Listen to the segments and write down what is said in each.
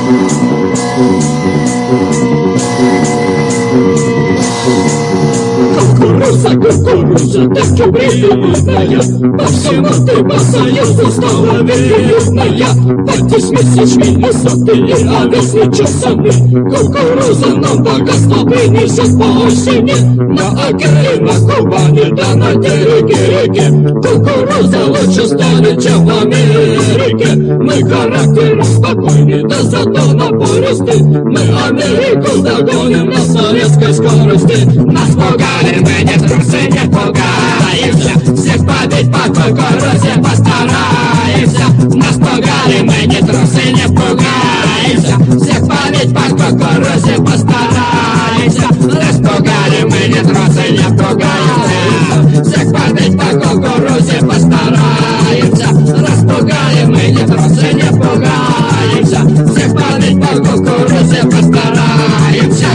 Кукуруза, так вредная, по всему ты по союзу стала вредная. Подтисни свиньи сопели, а весны часами. Кукуруза нам богатство принесет по осени. На океане, на Кубани, да на реке. Кукуруза лучше станет, чем в Америке. Мы характером спокойнее, да зато напористы. Мы Америку догоним на советской скорости. Нас пугали, мы не трусы, не пугаемся. Всех побить по кукурузе постараемся. Нас пугали, мы не трусы, не пугаемся. Всех побить по кукурузе постараемся. Нас пугали, мы не трусы, не пугаемся. Всех побить по кукурузе постараемся. Распугали, мы не трусы, не пугаемся. Всех побить по кукурузе постараемся.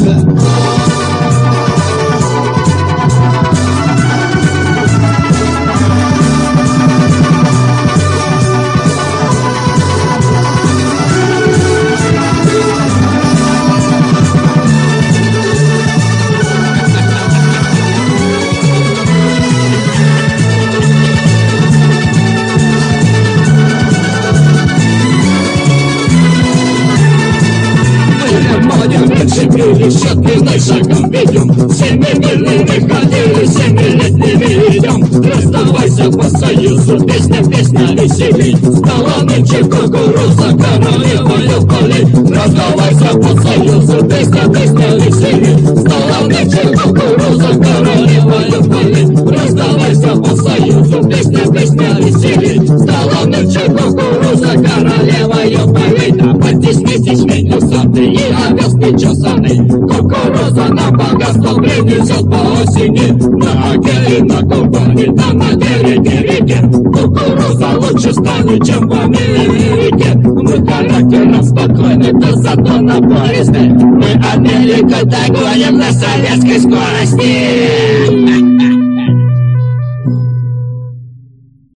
Счетный шагом ведем, семимильными ходили, 7-летними идем. Раздавайся по союзу, песня веселей. Стала нынче кукуруза королевою полей. Раздавайся по союзу, песня веселей. Стала нынче кукуруза королевою полей. Раздавайся по союзу, песня веселей. Стала нынче кукуруза королевою полей. Да подтеснитесь меню сады и овес нечесанный. Кукуруза на богатство принесет по осени. На океане, на Кубани, да на реке. Кукуруза лучше станет, чем в Америке. Мы характером спокойны, да зато напористы. Мы Америку догоним на советской скорости.